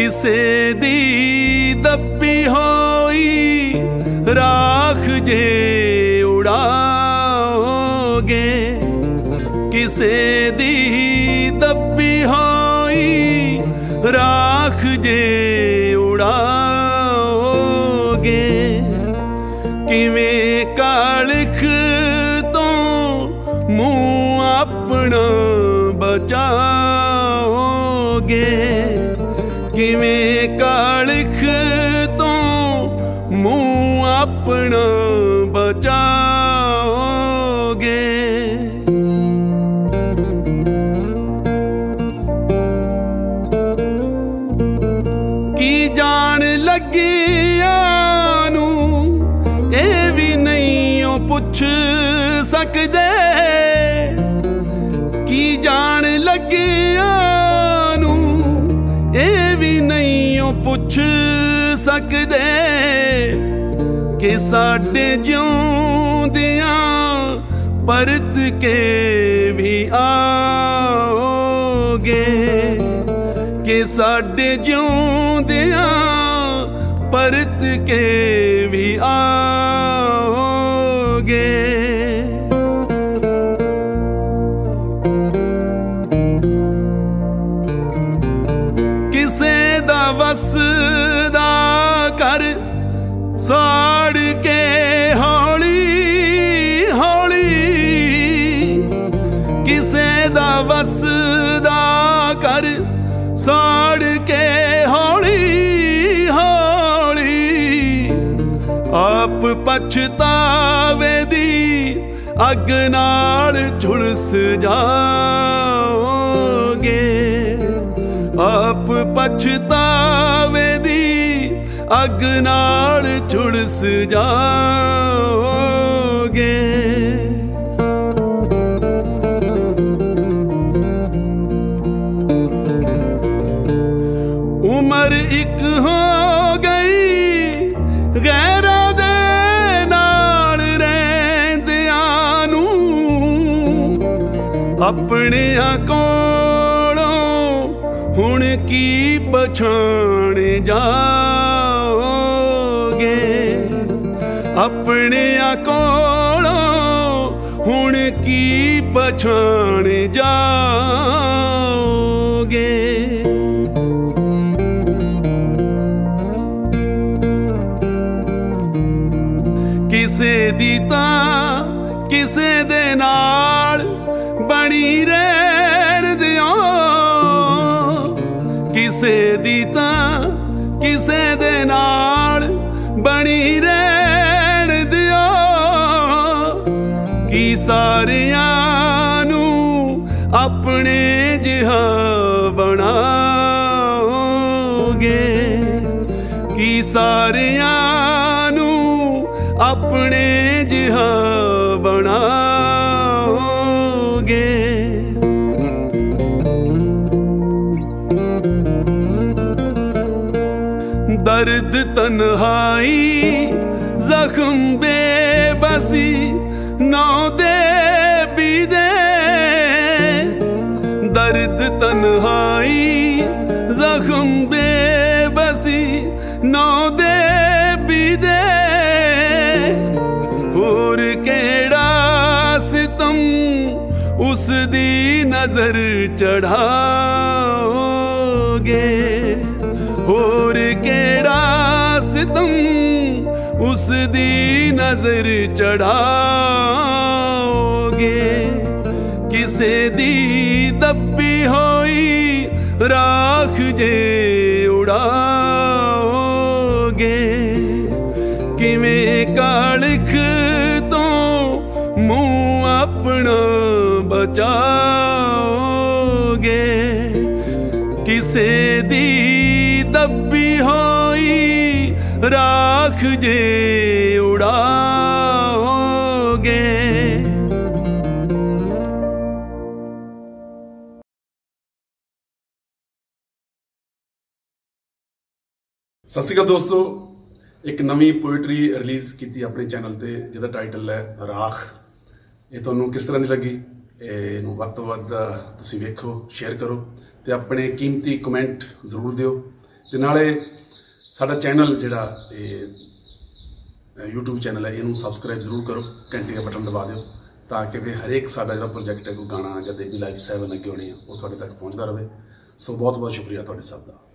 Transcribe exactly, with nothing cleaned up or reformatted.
किसे दी दब्बी होई राख जे उड़ाओगे, किसे दी दब्बी होई राख जे उड़ाओगे। किवें कालिख तो मुँह अपना बचाओगे, किवें कालिख तो मुँह अपना बचाओगे। की जान लगिया नू ए भी नहीं पुछ सकदे, की जान लगिया नू ए भी नहीं पुछ सकदे कि साडे जिउंदियां परत के भी आओगे, कि साडे जिउंदियां परत के भी आओगे। किसे दा वसदा कर साड़ के हौली हौली, किसे दा वसदा कर साड़ के हौली हौली। आप पछतावे दी अग नाल झुलस जाओगे, आप पछतावे दी अग नाल झुलस जाओगे। उमर एक हो गई गैरा दे नाल रहिंदियां नू, अपने कोलों हुण की पछाण जाओगे, अपने कोलों हुण की पछाण जाओगे। किसे दी तां किसे दे नाल बनी रहण दिओ, किसे दी तां किसे दे नाल बनी रहण दिओ। की सारियां नू अपने जिहा बनाओगे, की सारियां नू अपने जिहा बनाओगे। दर्द तन्हाई जख्म बेबसी नौ दे भी दे, दर्द तन्हाई जख्म बेबसी नौ दे भी दे। होर केड़ा सितम उस दी नजर चढ़ाओगे, होर केड़ा सितम उस दी नजर चढ़ाओगे। किसे दी दब्बी होई राख जे उड़ाओगे, किवें कालिख तो मुँह अपना बचाओगे। किसे दी दब्बी होई राख जे उड़ाओगे। सत श्री अकाल दोस्तों, एक नवी पोएट्री रिलीज़ की अपने चैनल पर जिसका टाइटल है राख। ये तुहानूं किस तरह की लगी, इहनूं वध तो वध तुसीं वेखो, शेयर करो तो अपने कीमती कमेंट जरूर दिओ। ਤੇ ਨਾਲੇ ਸਾਡਾ ਚੈਨਲ ਜਿਹੜਾ ਇਹ YouTube ਚੈਨਲ ਹੈ ਇਹਨੂੰ ਸਬਸਕ੍ਰਾਈਬ ਜ਼ਰੂਰ ਕਰੋ, ਘੰਟੀ ਦਾ ਬਟਨ ਦਬਾ ਦਿਓ ਤਾਂ ਕਿ ਵੀ ਹਰੇਕ ਸਾਡਾ ਜਿਹੜਾ ਪ੍ਰੋਜੈਕਟ ਹੈ, ਕੋਈ ਗਾਣਾ ਜਾਂ ਦੇਵੀ ਲਾਈਵ ਸੈਵਨ ਅੱਗੇ ਹੋਣੀ ਆ, ਉਹ ਤੁਹਾਡੇ ਤੱਕ ਪਹੁੰਚਦਾ ਰਹੇ। ਸੋ ਬਹੁਤ ਬਹੁਤ ਸ਼ੁਕਰੀਆ ਤੁਹਾਡੇ ਸਭ ਦਾ।